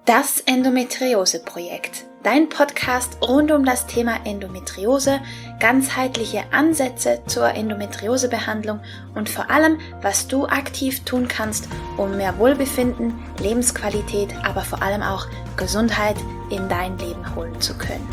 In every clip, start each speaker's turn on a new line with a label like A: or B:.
A: Das Endometriose-Projekt, dein Podcast rund um das Thema Endometriose, ganzheitliche Ansätze zur Endometriosebehandlung und vor allem, was du aktiv tun kannst, um mehr Wohlbefinden, Lebensqualität, aber vor allem auch Gesundheit in dein Leben holen zu können.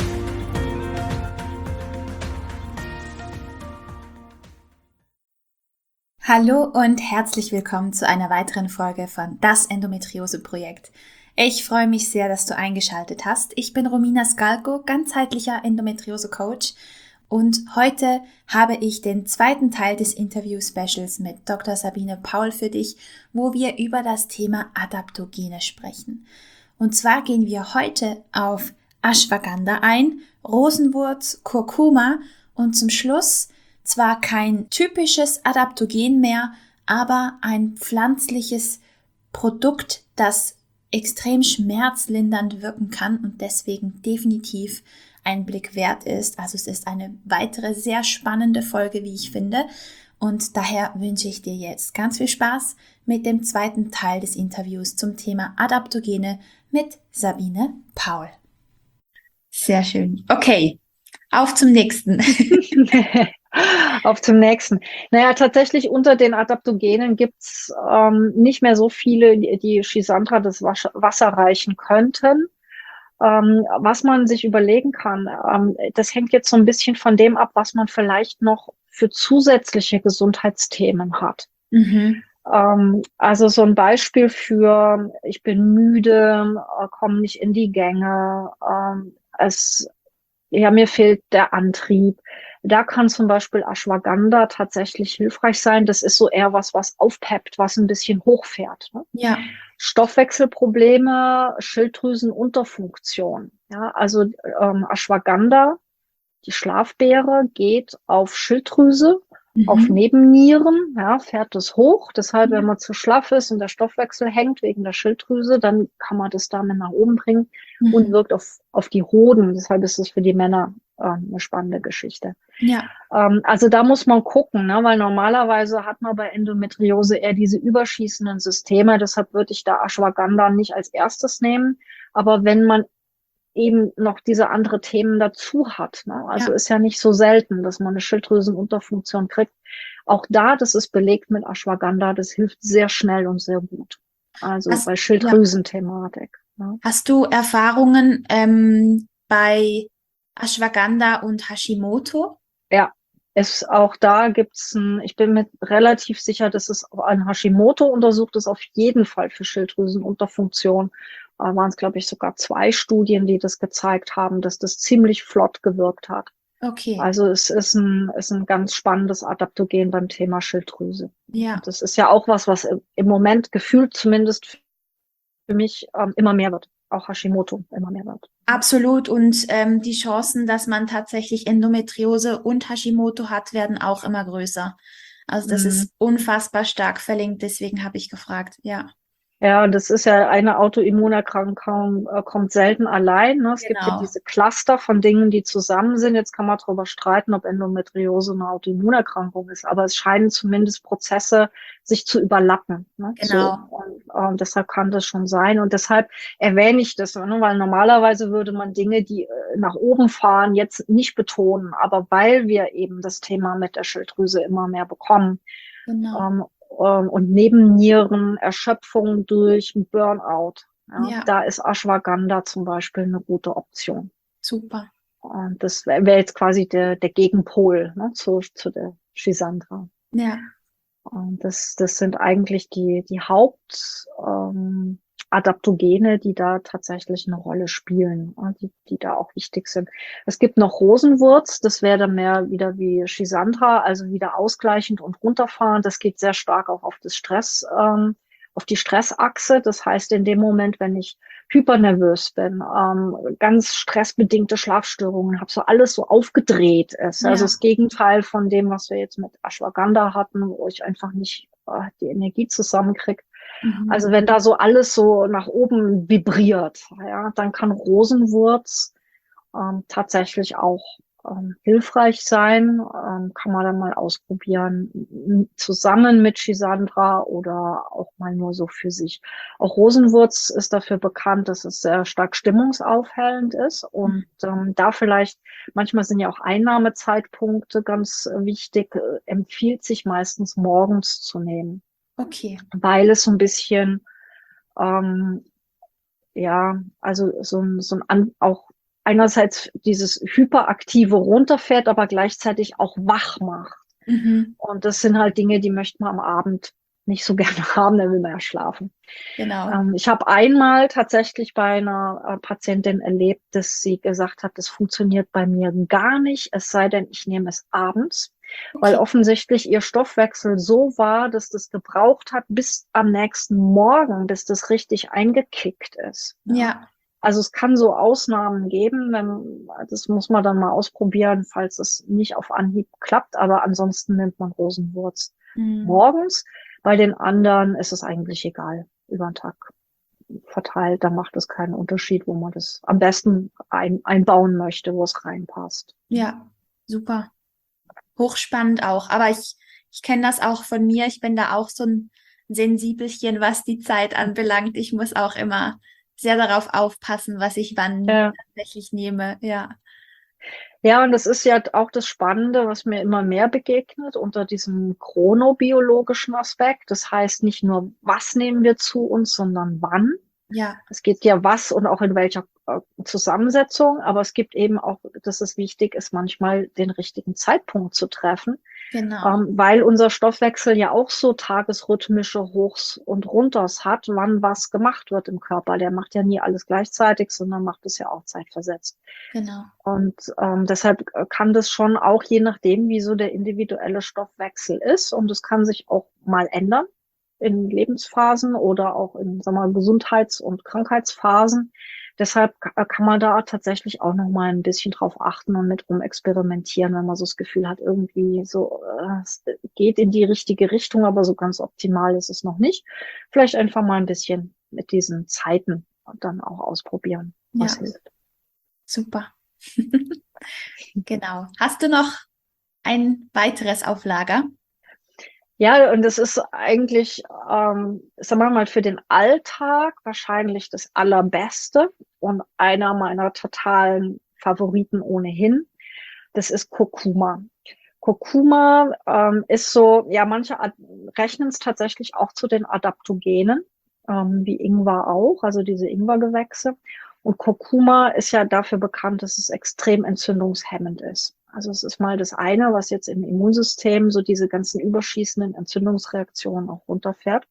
A: Hallo und herzlich willkommen zu einer weiteren Folge von Das Endometriose-Projekt. Ich freue mich sehr, dass du eingeschaltet hast. Ich bin Romina Skalko, ganzheitlicher Endometriose-Coach, und heute habe ich den zweiten Teil des Interview-Specials mit Dr. Sabine Paul für dich, wo wir über das Thema Adaptogene sprechen. Und zwar gehen wir heute auf Ashwagandha ein, Rosenwurz, Kurkuma und zum Schluss zwar kein typisches Adaptogen mehr, aber ein pflanzliches Produkt, das extrem schmerzlindernd wirken kann und deswegen definitiv ein Blick wert ist. Also es ist eine weitere sehr spannende Folge, wie ich finde. Und daher wünsche ich dir jetzt ganz viel Spaß mit dem zweiten Teil des Interviews zum Thema Adaptogene mit Sabine Paul. Sehr schön. Okay, auf zum nächsten.
B: Auf zum nächsten. Naja, tatsächlich unter den Adaptogenen gibt's nicht mehr so viele, die Schisandra das Wasser reichen könnten. Was man sich überlegen kann, das hängt jetzt so ein bisschen von dem ab, was man vielleicht noch für zusätzliche Gesundheitsthemen hat.
A: Mhm.
B: Also so ein Beispiel für, ich bin müde, komme nicht in die Gänge, mir fehlt der Antrieb. Da kann zum Beispiel Ashwagandha tatsächlich hilfreich sein. Das ist so eher was aufpeppt, was ein bisschen hochfährt. Ne?
A: Ja.
B: Stoffwechselprobleme, Schilddrüsenunterfunktion. Ja, also Ashwagandha, die Schlafbeere, geht auf Schilddrüse, auf Nebennieren, ja, fährt das hoch. Deshalb, wenn man zu schlaff ist und der Stoffwechsel hängt wegen der Schilddrüse, dann kann man das damit nach oben bringen und wirkt auf die Hoden. Deshalb ist es für die Männer eine spannende Geschichte.
A: Ja.
B: Also da muss man gucken, ne? Weil normalerweise hat man bei Endometriose eher diese überschießenden Systeme. Deshalb würde ich da Ashwagandha nicht als erstes nehmen. Aber wenn man eben noch diese andere Themen dazu hat, ne? Also ist ja nicht so selten, dass man eine Schilddrüsenunterfunktion kriegt. Auch da, das ist belegt mit Ashwagandha, das hilft sehr schnell und sehr gut. Also bei Schilddrüsenthematik. Ne?
A: Hast du Erfahrungen bei Ashwagandha und Hashimoto?
B: Ja, auch da gibt's ich bin mir relativ sicher, dass es auch ein Hashimoto untersucht ist, auf jeden Fall für Schilddrüsenunterfunktion. Waren es, glaube ich, sogar 2 Studien, die das gezeigt haben, dass das ziemlich flott gewirkt hat.
A: Okay.
B: Also es ist ein ganz spannendes Adaptogen beim Thema Schilddrüse.
A: Ja.
B: Und das ist ja auch was im Moment gefühlt zumindest für mich immer mehr wird. Auch Hashimoto immer mehr wird.
A: Absolut. Und die Chancen, dass man tatsächlich Endometriose und Hashimoto hat, werden auch immer größer. Also das ist unfassbar stark verlinkt. Deswegen habe ich gefragt. Ja.
B: Ja, das ist ja eine Autoimmunerkrankung, kommt selten allein. Ne? Es gibt ja diese Cluster von Dingen, die zusammen sind. Jetzt kann man darüber streiten, ob Endometriose eine Autoimmunerkrankung ist, aber es scheinen zumindest Prozesse sich zu überlappen. Ne?
A: Genau.
B: So, und deshalb kann das schon sein. Und deshalb erwähne ich das, ne? Weil normalerweise würde man Dinge, die nach oben fahren, jetzt nicht betonen. Aber weil wir eben das Thema mit der Schilddrüse immer mehr bekommen,
A: Genau.
B: und Nebennieren, Erschöpfung durch Burnout. Ja. Da ist Ashwagandha zum Beispiel eine gute Option.
A: Super.
B: Und das wäre jetzt quasi der Gegenpol, ne, zu der Schisandra.
A: Ja.
B: Und das sind eigentlich die Hauptadaptogene, die da tatsächlich eine Rolle spielen, die da auch wichtig sind. Es gibt noch Rosenwurz, das wäre dann mehr wieder wie Schisandra, also wieder ausgleichend und runterfahren. Das geht sehr stark auch auf das auf die Stressachse. Das heißt, in dem Moment, wenn ich hypernervös bin, ganz stressbedingte Schlafstörungen habe, so alles so aufgedreht ist. Also das Gegenteil von dem, was wir jetzt mit Ashwagandha hatten, wo ich einfach nicht die Energie zusammenkriege. Also wenn da so alles so nach oben vibriert, ja, dann kann Rosenwurz tatsächlich auch hilfreich sein. Kann man dann mal ausprobieren, zusammen mit Schisandra oder auch mal nur so für sich. Auch Rosenwurz ist dafür bekannt, dass es sehr stark stimmungsaufhellend ist und da vielleicht, manchmal sind ja auch Einnahmezeitpunkte ganz wichtig, empfiehlt sich meistens morgens zu nehmen,
A: Okay.
B: weil es so ein bisschen ähm, ja, also auch einerseits dieses hyperaktive runterfährt, aber gleichzeitig auch wach macht.
A: Mhm.
B: Und das sind halt Dinge, die möchte man am Abend nicht so gerne haben, dann will man ja schlafen.
A: Genau.
B: Ich habe einmal tatsächlich bei einer Patientin erlebt, dass sie gesagt hat, das funktioniert bei mir gar nicht, es sei denn, ich nehme es abends, weil
A: Okay.
B: offensichtlich ihr Stoffwechsel so war, dass das gebraucht hat bis am nächsten Morgen, bis das richtig eingekickt ist. Ja.
A: Ja.
B: Also es kann so Ausnahmen geben, das muss man dann mal ausprobieren, falls es nicht auf Anhieb klappt, aber ansonsten nimmt man Rosenwurz
A: Mhm.
B: morgens. Bei den anderen ist es eigentlich egal, über den Tag verteilt, da macht es keinen Unterschied, wo man das am besten einbauen möchte, wo es reinpasst.
A: Ja. Super. Hochspannend auch. Aber ich kenne das auch von mir. Ich bin da auch so ein Sensibelchen, was die Zeit anbelangt. Ich muss auch immer sehr darauf aufpassen, was ich wann
B: Ja.
A: tatsächlich nehme. Ja.
B: Ja, und das ist ja auch das Spannende, was mir immer mehr begegnet unter diesem chronobiologischen Aspekt. Das heißt nicht nur, was nehmen wir zu uns, sondern wann.
A: Ja.
B: Es geht ja was und auch in welcher Zusammensetzung, aber es gibt eben auch, dass es wichtig ist, manchmal den richtigen Zeitpunkt zu treffen,
A: Genau.
B: weil unser Stoffwechsel ja auch so tagesrhythmische Hochs und Runters hat, wann was gemacht wird im Körper. Der macht ja nie alles gleichzeitig, sondern macht es ja auch zeitversetzt.
A: Genau.
B: Und deshalb kann das schon auch, je nachdem, wie so der individuelle Stoffwechsel ist, und es kann sich auch mal ändern in Lebensphasen oder auch in, sagen wir mal, Gesundheits- und Krankheitsphasen. Deshalb kann man da tatsächlich auch noch mal ein bisschen drauf achten und mit rumexperimentieren, wenn man so das Gefühl hat, irgendwie so, es geht in die richtige Richtung, aber so ganz optimal ist es noch nicht. Vielleicht einfach mal ein bisschen mit diesen Zeiten dann auch ausprobieren, was
A: Ja.
B: hilft.
A: Super. Genau. Hast du noch ein weiteres auf Lager?
B: Ja, und das ist eigentlich, sagen wir mal, für den Alltag wahrscheinlich das Allerbeste und einer meiner totalen Favoriten ohnehin. Das ist Kurkuma. Kurkuma ist so, ja, rechnen es tatsächlich auch zu den Adaptogenen, wie Ingwer auch, also diese Ingwergewächse. Und Kurkuma ist ja dafür bekannt, dass es extrem entzündungshemmend ist. Also es ist mal das eine, was jetzt im Immunsystem so diese ganzen überschießenden Entzündungsreaktionen auch runterfährt.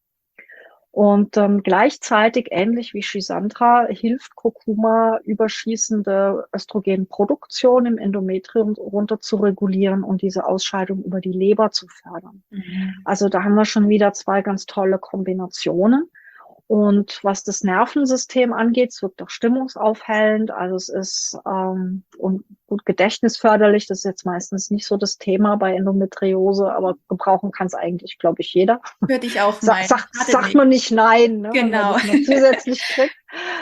B: Und gleichzeitig, ähnlich wie Schisandra, hilft Kurkuma, überschießende Östrogenproduktion im Endometrium runter zu regulieren und diese Ausscheidung über die Leber zu fördern.
A: Mhm.
B: Also da haben wir schon wieder zwei ganz tolle Kombinationen. Und was das Nervensystem angeht, es wirkt auch stimmungsaufhellend. Also es ist und gut gedächtnisförderlich. Das ist jetzt meistens nicht so das Thema bei Endometriose, aber gebrauchen kann es eigentlich, glaube ich, jeder.
A: Würde ich auch meinen. Schadet
B: Sagt
A: nicht.
B: man nicht nein, ne, wenn man
A: Genau.
B: das noch zusätzlich kriegt.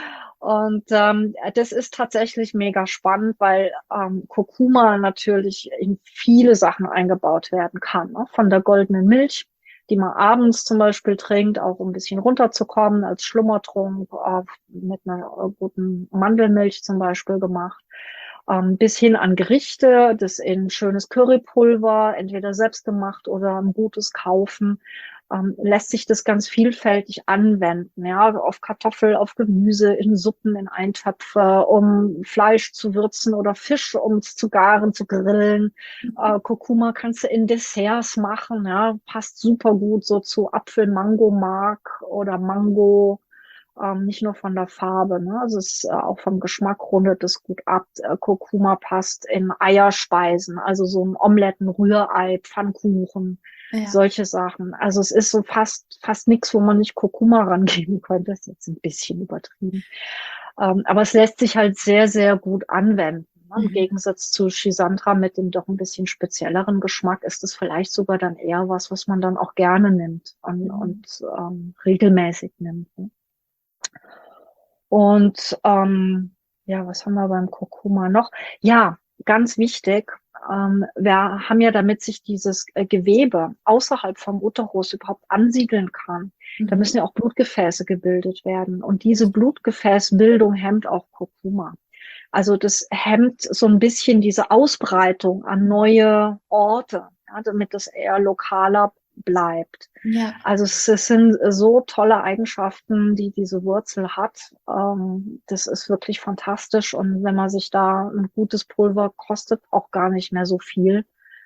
B: Und das ist tatsächlich mega spannend, weil Kurkuma natürlich in viele Sachen eingebaut werden kann. Ne? Von der goldenen Milch, die man abends zum Beispiel trinkt, auch um ein bisschen runterzukommen, als Schlummertrunk, mit einer guten Mandelmilch zum Beispiel gemacht, bis hin an Gerichte, das in schönes Currypulver, entweder selbst gemacht oder ein gutes kaufen, lässt sich das ganz vielfältig anwenden, ja, auf Kartoffel, auf Gemüse, in Suppen, in Eintöpfe, um Fleisch zu würzen oder Fisch, um es zu garen, zu grillen. Kurkuma kannst du in Desserts machen, ja, passt super gut so zu Apfel-Mango-Mark oder Mango, nicht nur von der Farbe, ne? Also es ist auch vom Geschmack rundet es gut ab. Kurkuma passt in Eierspeisen, also so ein Omeletten, Rührei, Pfannkuchen,
A: Ja.
B: solche Sachen. Also es ist so fast nichts, wo man nicht Kurkuma rangeben könnte. Das ist jetzt ein bisschen übertrieben. Aber es lässt sich halt sehr, sehr gut anwenden. Ne? Im
A: Mhm.
B: Gegensatz zu Schisandra mit dem doch ein bisschen spezielleren Geschmack ist es vielleicht sogar dann eher was man dann auch gerne nimmt und
A: Mhm.
B: regelmäßig nimmt. Ne? Und ja, was haben wir beim Kurkuma noch? Ja, ganz wichtig. Wir haben ja, damit sich dieses Gewebe außerhalb vom Uterus überhaupt ansiedeln kann, da
A: Mhm.
B: müssen ja auch Blutgefäße gebildet werden. Und diese Blutgefäßbildung hemmt auch Kurkuma. Also das hemmt so ein bisschen diese Ausbreitung an neue Orte, ja, damit das eher lokaler bleibt.
A: Ja,
B: Also es sind so tolle Eigenschaften, die diese Wurzel hat. Das ist wirklich fantastisch. Und wenn man sich da ein gutes Pulver kostet, auch gar nicht mehr so viel,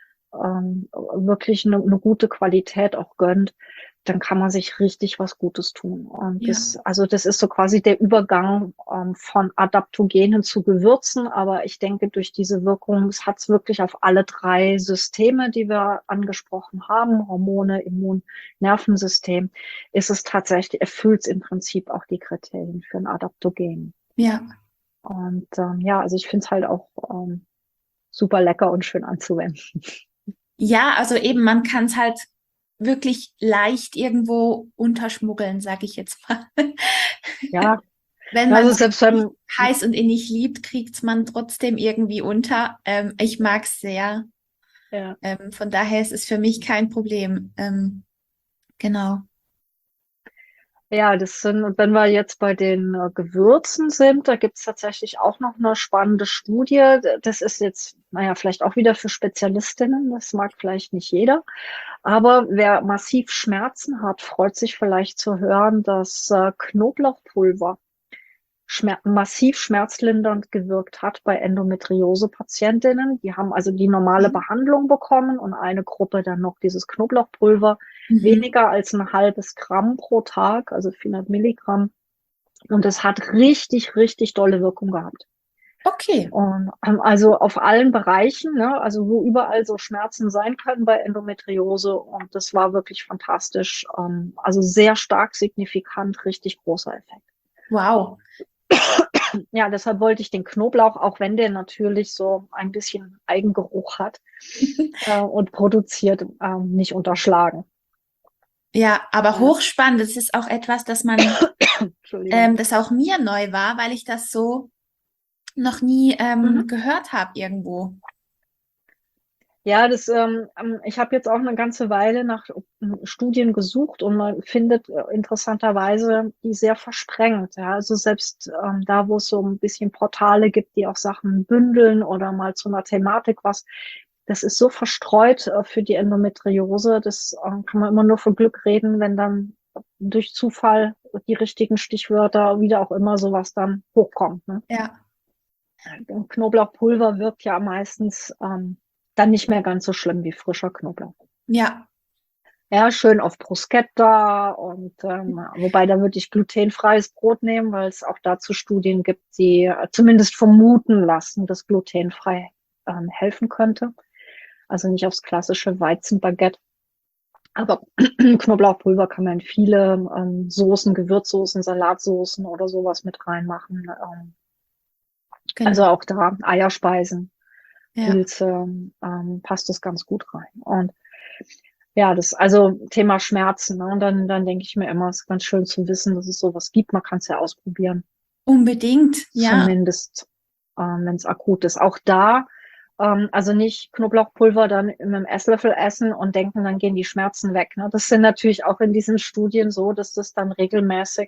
B: wirklich eine gute Qualität auch gönnt, dann kann man sich richtig was Gutes tun. Und
A: ja.
B: also das ist so quasi der Übergang von Adaptogenen zu Gewürzen. Aber ich denke, durch diese Wirkung, es hat es wirklich auf alle drei Systeme, die wir angesprochen haben, Hormone, Immun, Nervensystem, ist es tatsächlich, erfüllt es im Prinzip auch die Kriterien für ein Adaptogen.
A: Ja.
B: Und ja, also ich finde es halt auch super lecker und schön anzuwenden.
A: Ja, also eben, man kann es halt wirklich leicht irgendwo unterschmuggeln, sag ich jetzt mal.
B: Ja,
A: Wenn man
B: also
A: es
B: selbst wenn,
A: heiß und innig liebt, kriegt man trotzdem irgendwie unter. Ich mag es sehr.
B: ja.
A: Von daher ist es für mich kein Problem. Genau.
B: Ja, das sind, und wenn wir jetzt bei den Gewürzen sind, da gibt's tatsächlich auch noch eine spannende Studie. Das ist jetzt, naja, vielleicht auch wieder für Spezialistinnen, das mag vielleicht nicht jeder. Aber wer massiv Schmerzen hat, freut sich vielleicht zu hören, dass Knoblauchpulver massiv schmerzlindernd gewirkt hat bei Endometriose-Patientinnen. Die haben also die normale
A: Mhm.
B: Behandlung bekommen und eine Gruppe dann noch dieses Knoblauchpulver,
A: Mhm.
B: weniger als ein halbes Gramm pro Tag, also 400 Milligramm. Und es hat richtig, richtig dolle Wirkung gehabt.
A: Okay.
B: Und also auf allen Bereichen, ne, also wo überall so Schmerzen sein können bei Endometriose. Und das war wirklich fantastisch. Also sehr stark signifikant, richtig großer Effekt.
A: Wow.
B: Ja, deshalb wollte ich den Knoblauch, auch wenn der natürlich so ein bisschen Eigengeruch hat und produziert, nicht unterschlagen.
A: Ja, aber
B: Ja.
A: hochspannend. Das ist auch etwas,
B: Entschuldigung.
A: das auch mir neu war, weil ich das so noch nie
B: Mhm.
A: gehört habe irgendwo.
B: Ja, ich habe jetzt auch eine ganze Weile nach Studien gesucht und man findet interessanterweise die sehr versprengt. Ja, also selbst da, wo es so ein bisschen Portale gibt, die auch Sachen bündeln oder mal zu einer Thematik was, das ist so verstreut für die Endometriose. Das kann man immer nur von Glück reden, wenn dann durch Zufall die richtigen Stichwörter, wieder auch immer sowas dann hochkommt. Ne?
A: Ja,
B: Knoblauchpulver wirkt ja meistens dann nicht mehr ganz so schlimm wie frischer Knoblauch.
A: ja,
B: Ja, schön auf Bruschetta und wobei da würde ich glutenfreies Brot nehmen, weil es auch dazu Studien gibt, die zumindest vermuten lassen, dass glutenfrei helfen könnte. Also nicht aufs klassische Weizenbaguette. Aber Knoblauchpulver kann man in viele Soßen, Gewürzsoßen, Salatsoßen oder sowas mit reinmachen. Also
A: genau.
B: auch da Eierspeisen,
A: Ja,
B: Pilze, passt das ganz gut rein. Und ja, das also Thema Schmerzen. Ne? Und dann denke ich mir immer, es ist ganz schön zu wissen, dass es sowas gibt. Man kann es ja ausprobieren,
A: unbedingt. Ja,
B: zumindest wenn es akut ist. Auch da, also nicht Knoblauchpulver dann mit einem Esslöffel essen und denken, dann gehen die Schmerzen weg. Ne? Das sind natürlich auch in diesen Studien so, dass das dann regelmäßig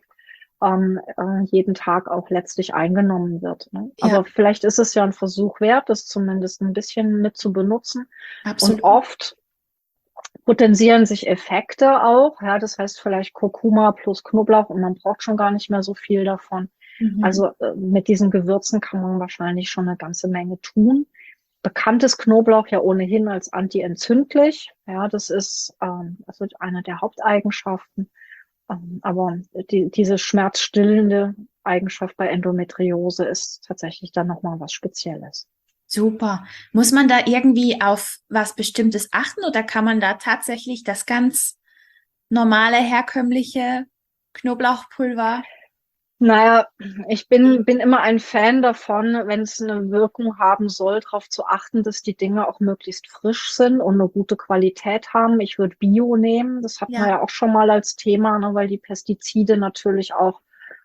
B: jeden Tag auch letztlich eingenommen wird. Ne? Aber
A: ja,
B: vielleicht ist es ja ein Versuch wert, das zumindest ein bisschen mit zu benutzen. Und
A: absolut.
B: oft potenzieren sich Effekte auch. Ja, das heißt vielleicht Kurkuma plus Knoblauch und man braucht schon gar nicht mehr so viel davon.
A: Mhm.
B: Also mit diesen Gewürzen kann man wahrscheinlich schon eine ganze Menge tun. Bekannt ist Knoblauch ja ohnehin als antientzündlich. Ja, das ist also eine der Haupteigenschaften. Aber diese schmerzstillende Eigenschaft bei Endometriose ist tatsächlich dann nochmal was Spezielles.
A: Super. Muss man da irgendwie auf was Bestimmtes achten oder kann man da tatsächlich das ganz normale, herkömmliche Knoblauchpulver?
B: Naja, ich bin immer ein Fan davon, wenn es eine Wirkung haben soll, darauf zu achten, dass die Dinge auch möglichst frisch sind und eine gute Qualität haben. Ich würde Bio nehmen. Das hatten wir
A: Ja,
B: ja auch schon mal als Thema, ne, weil die Pestizide natürlich auch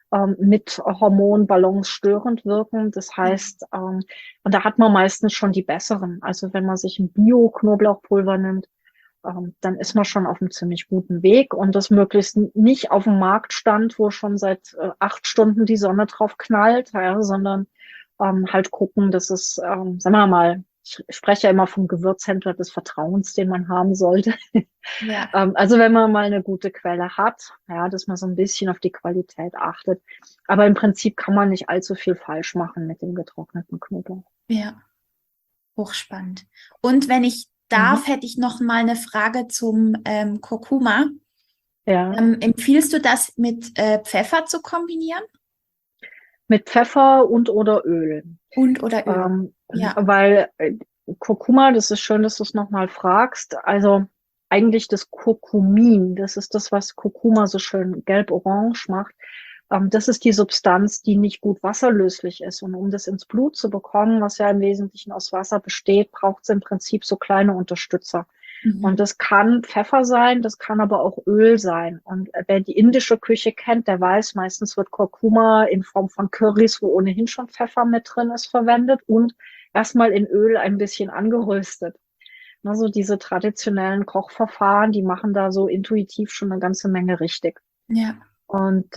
B: mit Hormonbalance störend wirken. Das heißt, und da hat man meistens schon die besseren. Also wenn man sich ein Bio-Knoblauchpulver nimmt, dann ist man schon auf einem ziemlich guten Weg und das möglichst nicht auf dem Markt stand, wo schon seit 8 Stunden die Sonne drauf knallt, ja, sondern halt gucken, dass es, sagen wir mal, ich spreche ja immer vom Gewürzhändler des Vertrauens, den man haben sollte.
A: Ja,
B: Also wenn man mal eine gute Quelle hat, ja, dass man so ein bisschen auf die Qualität achtet. Aber im Prinzip kann man nicht allzu viel falsch machen mit dem getrockneten Knoblauch.
A: ja, hochspannend. Und wenn ich
B: Mhm.
A: darf, hätte ich noch mal eine Frage zum Kurkuma.
B: Ja,
A: Empfiehlst du das mit Pfeffer zu kombinieren
B: mit Pfeffer und oder Öl.
A: und oder Öl?
B: Ähm,
A: Ja.
B: weil Kurkuma, das ist schön, dass du es nochmal fragst. Also eigentlich das Kurkumin, das ist das, was Kurkuma so schön gelb-orange macht. Das ist die Substanz, die nicht gut wasserlöslich ist. Und um das ins Blut zu bekommen, was ja im Wesentlichen aus Wasser besteht, braucht es im Prinzip so kleine Unterstützer. Und
A: Mhm.
B: das kann Pfeffer sein, das kann aber auch Öl sein. Und wer die indische Küche kennt, der weiß, meistens wird Kurkuma in Form von Currys, wo ohnehin schon Pfeffer mit drin ist, verwendet und erstmal in Öl ein bisschen angeröstet. Also diese traditionellen Kochverfahren, die machen da so intuitiv schon eine ganze Menge richtig.
A: Ja.
B: Und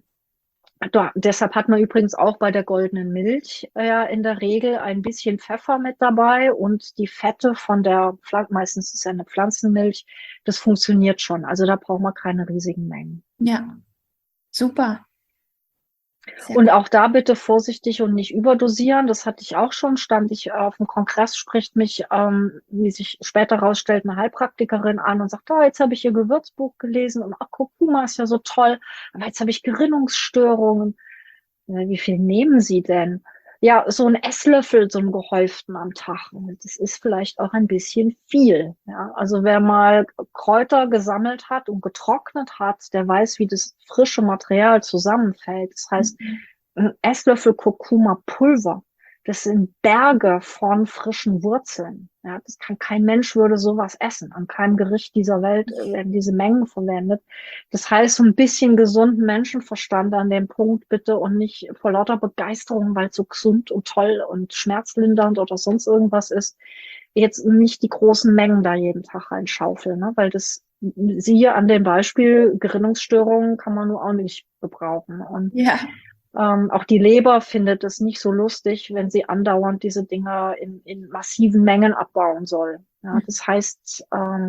B: deshalb hat man übrigens auch bei der goldenen Milch ja in der Regel ein bisschen Pfeffer mit dabei und die Fette von der, meistens ist es ja eine Pflanzenmilch, das funktioniert schon. Also da braucht man keine riesigen Mengen.
A: Ja. Super. Sehr
B: Und
A: gut.
B: auch da bitte vorsichtig und nicht überdosieren. Das hatte ich auch schon, stand ich auf dem Kongress, spricht mich, wie sich später rausstellt, eine Heilpraktikerin an und sagt, oh, jetzt habe ich ihr Gewürzbuch gelesen und ach, Kurkuma ist ja so toll, aber jetzt habe ich Gerinnungsstörungen. Wie viel nehmen Sie denn? Ja, so ein Esslöffel, so einen gehäuften am Tag. Das ist vielleicht auch ein bisschen viel. Ja, also wer mal Kräuter gesammelt hat und getrocknet hat, der weiß, wie das frische Material zusammenfällt. Das heißt,
A: Mhm.
B: ein Esslöffel Kurkuma-Pulver, das sind Berge von frischen Wurzeln. Ja, das kann kein Mensch würde sowas essen. An keinem Gericht dieser Welt werden diese Mengen verwendet. Das heißt, so ein bisschen gesunden Menschenverstand an dem Punkt bitte und nicht vor lauter Begeisterung, weil es so gesund und toll und schmerzlindernd oder sonst irgendwas ist, jetzt nicht die großen Mengen da jeden Tag reinschaufeln, ne? Weil das, siehe an dem Beispiel, Gerinnungsstörungen kann man nur auch nicht gebrauchen. Und
A: Ja.
B: auch die Leber findet es nicht so lustig, wenn sie andauernd diese Dinger in massiven Mengen abbauen soll. Ja, das heißt,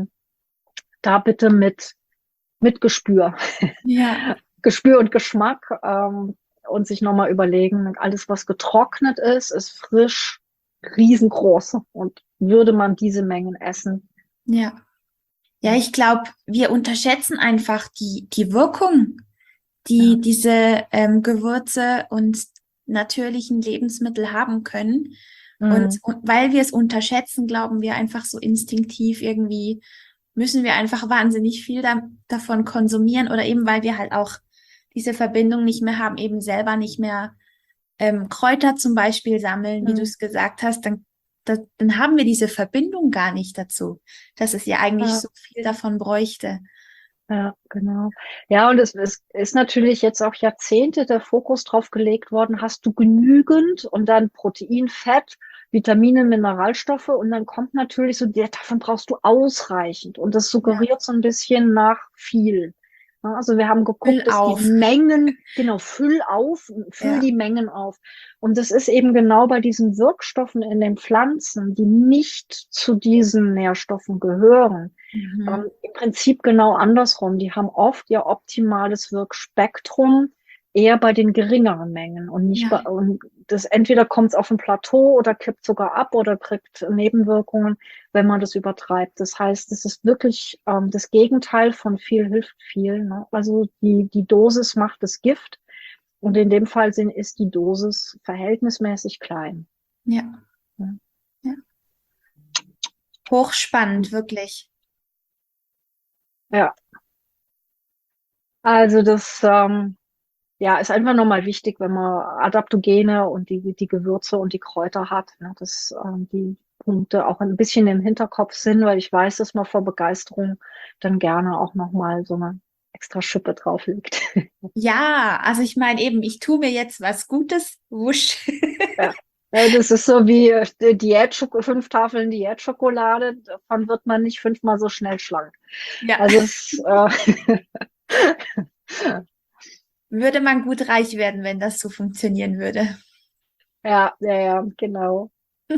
B: da bitte mit Gespür.
A: Ja.
B: Gespür und Geschmack und sich nochmal überlegen, alles, was getrocknet ist, ist frisch, riesengroß. Und würde man diese Mengen essen?
A: Ja. Ja, ich glaube, wir unterschätzen einfach die Wirkung,
B: Ja,
A: die diese Gewürze und natürlichen Lebensmittel haben können.
B: mhm.
A: Und weil wir es unterschätzen, glauben wir einfach so instinktiv irgendwie, müssen wir einfach wahnsinnig viel davon konsumieren oder eben weil wir halt auch diese Verbindung nicht mehr haben, eben selber nicht mehr Kräuter zum Beispiel sammeln, wie du
B: Mhm.
A: es gesagt hast, dann haben wir diese Verbindung gar nicht dazu, dass es ja eigentlich
B: Ja.
A: so viel davon bräuchte.
B: Ja, genau. Ja, und ist natürlich jetzt auch Jahrzehnte der Fokus drauf gelegt worden, hast du genügend und dann Protein, Fett, Vitamine, Mineralstoffe und dann kommt natürlich so, davon brauchst du ausreichend und das
A: Ja,
B: suggeriert so ein bisschen nach viel. Ja, also wir haben
A: Müll
B: geguckt, dass die
A: auf.
B: Mengen, genau, füll auf, füll
A: Ja,
B: die Mengen auf. Und das ist eben genau bei diesen Wirkstoffen in den Pflanzen, die nicht zu diesen Nährstoffen gehören
A: mhm.
B: im Prinzip genau andersrum. Die haben oft ihr optimales Wirkspektrum eher bei den geringeren Mengen und nicht bei,
A: Ja,
B: und das entweder kommt es auf ein Plateau oder kippt sogar ab oder kriegt Nebenwirkungen, wenn man das übertreibt. Das heißt, es ist wirklich das Gegenteil von viel hilft viel. Ne? Also die Dosis macht das Gift und in dem Fall ist die Dosis verhältnismäßig klein.
A: ja,
B: Ja.
A: ja. Hochspannend, wirklich.
B: Ja, also das ja, ist einfach nochmal wichtig, wenn man Adaptogene und die Gewürze und die Kräuter hat, ne, dass die Punkte auch ein bisschen im Hinterkopf sind, weil ich weiß, dass man vor Begeisterung dann gerne auch nochmal so eine extra Schippe drauflegt.
A: Ja, also ich meine eben, ich tue mir jetzt was Gutes, wusch.
B: Ja. Das ist so wie 5 Tafeln Diätschokolade, davon wird man nicht 5-mal so schnell schlank.
A: Ja,
B: Also es,
A: würde man gut reich werden, wenn das so funktionieren würde.
B: ja, genau.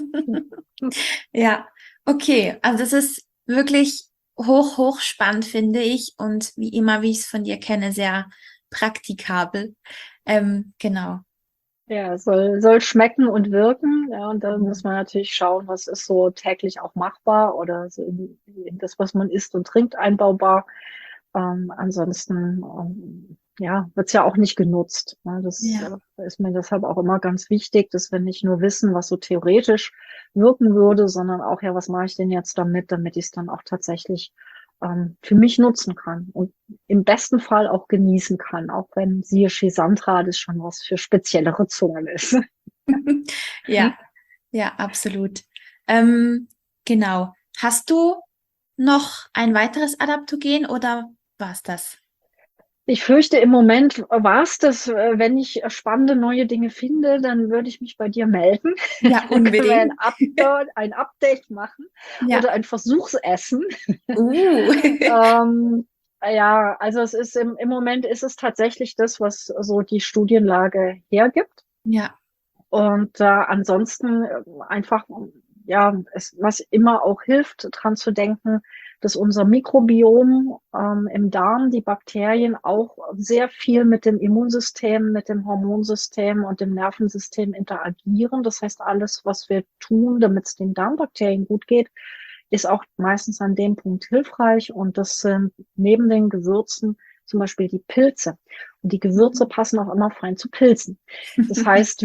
A: Ja, okay. Also das ist wirklich hoch spannend, finde ich. Und wie immer, wie ich es von dir kenne, sehr praktikabel. Genau.
B: Ja, soll schmecken und wirken. Ja, und dann muss man natürlich schauen, was ist so täglich auch machbar oder so in das, was man isst und trinkt, einbaubar. Ansonsten, ja, wird's ja auch nicht genutzt. Ne? Das
A: Ja.
B: ist mir deshalb auch immer ganz wichtig, dass wir nicht nur wissen, was so theoretisch wirken würde, sondern auch, ja, was mache ich denn jetzt damit ich es dann auch tatsächlich für mich nutzen kann und im besten Fall auch genießen kann, auch wenn siehe Shisandra das schon was für speziellere Zungen ist.
A: Ja, ja, absolut. Genau. Hast du noch ein weiteres Adaptogen oder war's das?
B: Ich fürchte, im Moment war's das. Wenn ich spannende neue Dinge finde, dann würde ich mich bei dir melden.
A: Ja,
B: Dann können wir
A: unbedingt.
B: ein Update machen
A: Ja.
B: oder ein Versuchsessen.
A: Uh.
B: Ja, also es ist im Moment ist es tatsächlich das, was so die Studienlage hergibt.
A: Ja,
B: Und ansonsten einfach, ja, was immer auch hilft, dran zu denken, dass unser Mikrobiom im Darm, die Bakterien auch sehr viel mit dem Immunsystem, mit dem Hormonsystem und dem Nervensystem interagieren. Das heißt, alles, was wir tun, damit es den Darmbakterien gut geht, ist auch meistens an dem Punkt hilfreich. Und das sind neben den Gewürzen zum Beispiel die Pilze. Und die Gewürze passen auch immer fein zu Pilzen. Das heißt,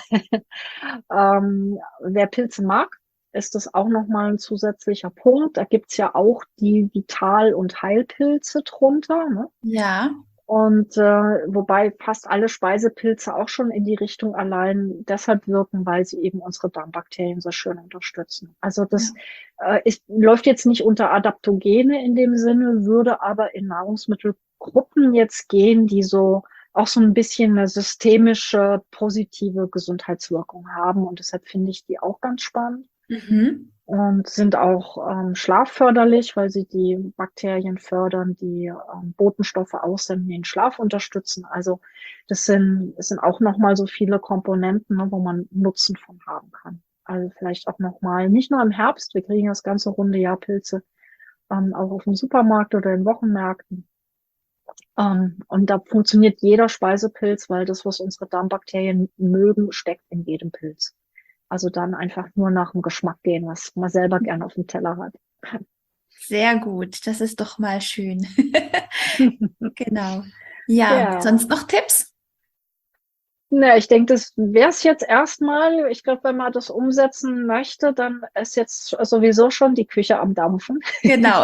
B: wer Pilze mag, ist das auch nochmal ein zusätzlicher Punkt. Da gibt's ja auch die Vital- und Heilpilze drunter. Ne?
A: ja,
B: Und wobei fast alle Speisepilze auch schon in die Richtung allein deshalb wirken, weil sie eben unsere Darmbakterien so schön unterstützen. Also das
A: ja.
B: läuft jetzt nicht unter Adaptogene in dem Sinne, würde aber in Nahrungsmittelgruppen jetzt gehen, die so auch so ein bisschen eine systemische, positive Gesundheitswirkung haben. Und deshalb finde ich die auch ganz spannend
A: Mhm.
B: und sind auch schlafförderlich, weil sie die Bakterien fördern, die Botenstoffe aussenden, die den Schlaf unterstützen. Also das sind auch nochmal so viele Komponenten, ne, wo man Nutzen von haben kann. Also vielleicht auch nochmal, nicht nur im Herbst, wir kriegen das ganze runde Jahr Pilze, auch auf dem Supermarkt oder in Wochenmärkten. Und da funktioniert jeder Speisepilz, weil das, was unsere Darmbakterien mögen, steckt in jedem Pilz. Also dann einfach nur nach dem Geschmack gehen, was man selber gerne auf dem Teller hat.
A: Sehr gut. Das ist doch mal schön. Genau. Ja,
B: Ja,
A: sonst noch Tipps?
B: na, ich denke, das wäre es jetzt erstmal. Ich glaube, wenn man das umsetzen möchte, dann ist jetzt sowieso schon die Küche am Dampfen.
A: Genau.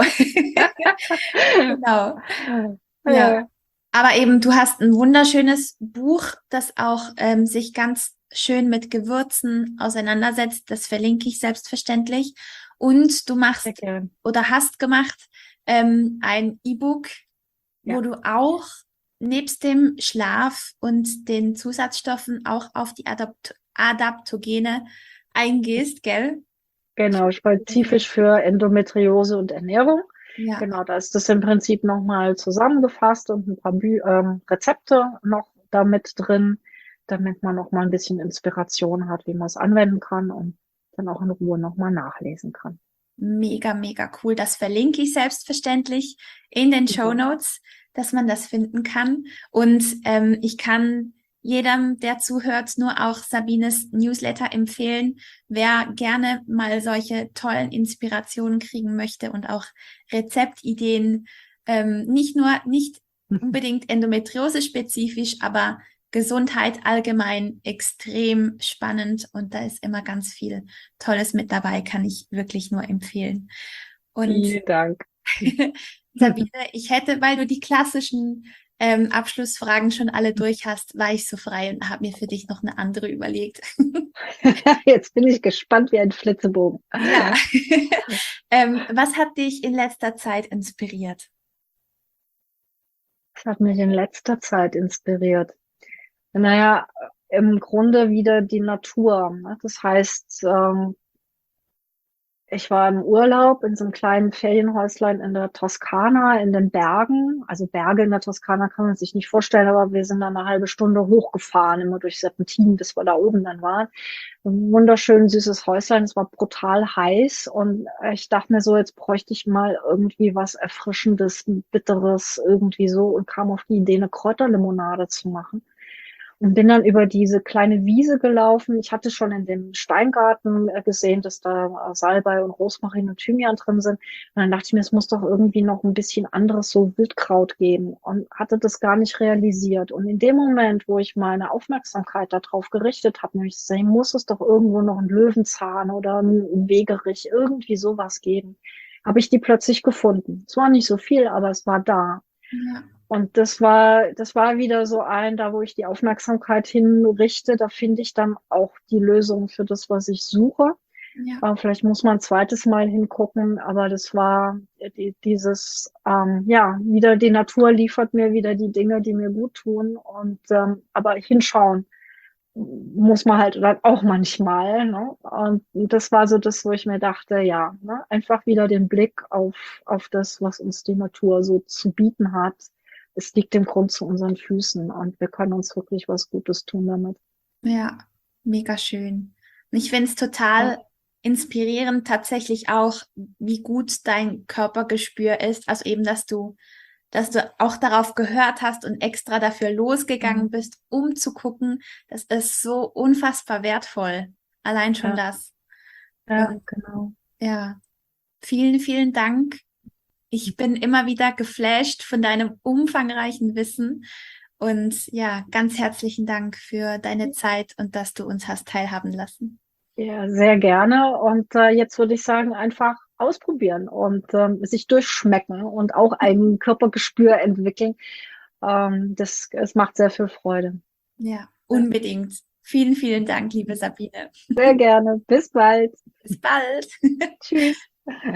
A: Genau. Ja.
B: Ja,
A: Aber eben, du hast ein wunderschönes Buch, das auch sich ganz schön mit Gewürzen auseinandersetzt. Das verlinke ich selbstverständlich. Und du
B: sehr
A: machst
B: gern.
A: oder hast gemacht ein E-Book, wo
B: Ja,
A: du auch nebst dem Schlaf und den Zusatzstoffen auch auf die Adaptogene eingehst, gell?
B: genau, spezifisch für Endometriose und Ernährung.
A: Ja,
B: Genau, da ist das im Prinzip nochmal zusammengefasst und ein paar Rezepte noch damit drin, damit man noch mal ein bisschen Inspiration hat, wie man es anwenden kann und dann auch in Ruhe noch mal nachlesen kann.
A: mega cool. Das verlinke ich selbstverständlich in den Show
B: Super.
A: Notes, dass man das finden kann. Und ich kann jedem, der zuhört, nur auch Sabines Newsletter empfehlen. Wer gerne mal solche tollen Inspirationen kriegen möchte und auch Rezeptideen, nicht unbedingt Endometriose spezifisch, aber Gesundheit allgemein extrem spannend und da ist immer ganz viel Tolles mit dabei, kann ich wirklich nur empfehlen. Und
B: Vielen Dank.
A: Sabine, ich hätte, weil du die klassischen Abschlussfragen schon alle durch hast, war ich so frei und habe mir für dich noch eine andere überlegt.
B: Jetzt bin ich gespannt wie ein Flitzebogen.
A: Ja. Was hat dich in letzter Zeit inspiriert?
B: Das hat mich in letzter Zeit inspiriert. Naja, im Grunde wieder die Natur. Ne? Das heißt, ich war im Urlaub in so einem kleinen Ferienhäuslein in der Toskana, in den Bergen. Also Berge in der Toskana kann man sich nicht vorstellen, aber wir sind dann eine halbe Stunde hochgefahren, immer durch Serpentinen, bis wir da oben dann waren. Ein wunderschön süßes Häuslein, es war brutal heiß und ich dachte mir so, jetzt bräuchte ich mal irgendwie was Erfrischendes, Bitteres, irgendwie so und kam auf die Idee, eine Kräuterlimonade zu machen. Und bin dann über diese kleine Wiese gelaufen. Ich hatte schon in dem Steingarten gesehen, dass da Salbei und Rosmarin und Thymian drin sind. Und dann dachte ich mir, es muss doch irgendwie noch ein bisschen anderes so Wildkraut geben und hatte das gar nicht realisiert. Und in dem Moment, wo ich meine Aufmerksamkeit darauf gerichtet habe, nämlich zu sagen, muss es doch irgendwo noch einen Löwenzahn oder einen Wegerich, irgendwie sowas geben, habe ich die plötzlich gefunden. Es war nicht so viel, aber es war da.
A: Ja.
B: Und das war wieder so da wo ich die Aufmerksamkeit hinrichte, da finde ich dann auch die Lösung für das, was ich suche.
A: Ja.
B: Vielleicht muss man ein zweites Mal hingucken, aber das war dieses, wieder die Natur liefert mir wieder die Dinge, die mir gut tun. Und aber hinschauen muss man halt dann auch manchmal. Ne? Und das war so das, wo ich mir dachte, ja, ne? Einfach wieder den Blick auf das, was uns die Natur so zu bieten hat. Es liegt im Grund zu unseren Füßen und wir können uns wirklich was Gutes tun damit.
A: Ja, mega schön. Und ich finde es
B: Ja,
A: total inspirierend tatsächlich auch, wie gut dein Körpergespür ist. Also eben, dass du auch darauf gehört hast und extra dafür losgegangen
B: mhm.
A: bist, um zu gucken. Das ist so unfassbar wertvoll. Allein schon
B: Ja,
A: das.
B: ja,
A: Und
B: genau.
A: ja, vielen, vielen Dank. Ich bin immer wieder geflasht von deinem umfangreichen Wissen. Und ja, ganz herzlichen Dank für deine Zeit und dass du uns hast teilhaben lassen.
B: Ja, sehr gerne. Und jetzt würde ich sagen, einfach ausprobieren und sich durchschmecken und auch ein Körpergespür entwickeln. Es macht sehr viel Freude.
A: Ja,
B: Ja,
A: unbedingt. Vielen, vielen Dank, liebe Sabine.
B: sehr gerne. Bis bald.
A: Bis bald.
B: Tschüss.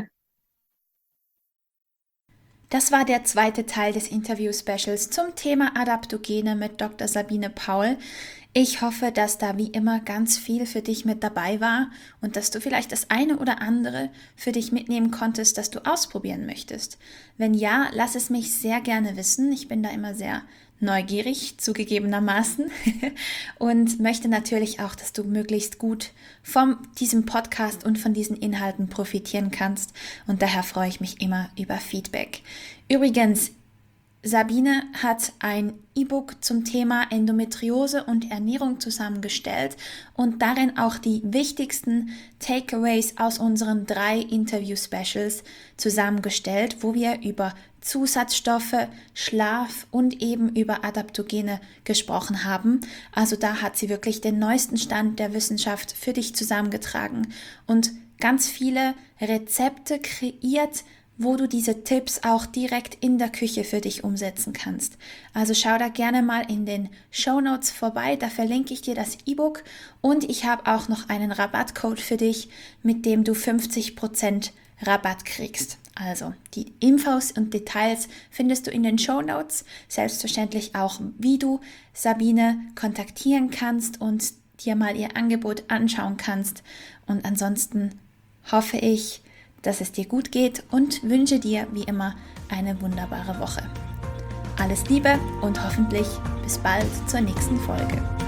A: Das war der zweite Teil des Interview-Specials zum Thema Adaptogene mit Dr. Sabine Paul. Ich hoffe, dass da wie immer ganz viel für dich mit dabei war und dass du vielleicht das eine oder andere für dich mitnehmen konntest, das du ausprobieren möchtest. Wenn ja, lass es mich sehr gerne wissen. Ich bin da immer sehr neugierig, zugegebenermaßen, und möchte natürlich auch, dass du möglichst gut von diesem Podcast und von diesen Inhalten profitieren kannst. Und daher freue ich mich immer über Feedback. Übrigens, Sabine hat ein E-Book zum Thema Endometriose und Ernährung zusammengestellt und darin auch die wichtigsten Takeaways aus unseren 3 Interview-Specials zusammengestellt, wo wir über Zusatzstoffe, Schlaf und eben über Adaptogene gesprochen haben. Also da hat sie wirklich den neuesten Stand der Wissenschaft für dich zusammengetragen und ganz viele Rezepte kreiert, wo du diese Tipps auch direkt in der Küche für dich umsetzen kannst. Also schau da gerne mal in den Shownotes vorbei, da verlinke ich dir das E-Book und ich habe auch noch einen Rabattcode für dich, mit dem du 50% Rabatt kriegst. Also die Infos und Details findest du in den Shownotes, selbstverständlich auch, wie du Sabine kontaktieren kannst und dir mal ihr Angebot anschauen kannst. Und ansonsten hoffe ich, dass es dir gut geht und wünsche dir wie immer eine wunderbare Woche. Alles Liebe und hoffentlich bis bald zur nächsten Folge.